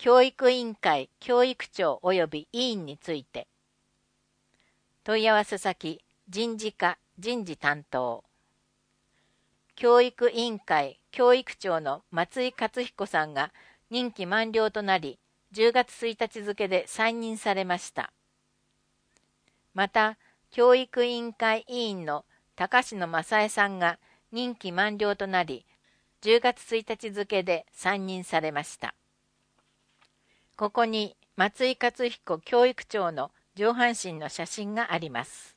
教育委員会教育長及び委員について。問い合わせ先、人事課人事担当。教育委員会教育長の松井克彦さんが任期満了となり、10月1日付で再任されました。また、教育委員会委員の高篠正恵さんが任期満了となり、10月1日付で再任されました。ここに松井克彦教育長の上半身の写真があります。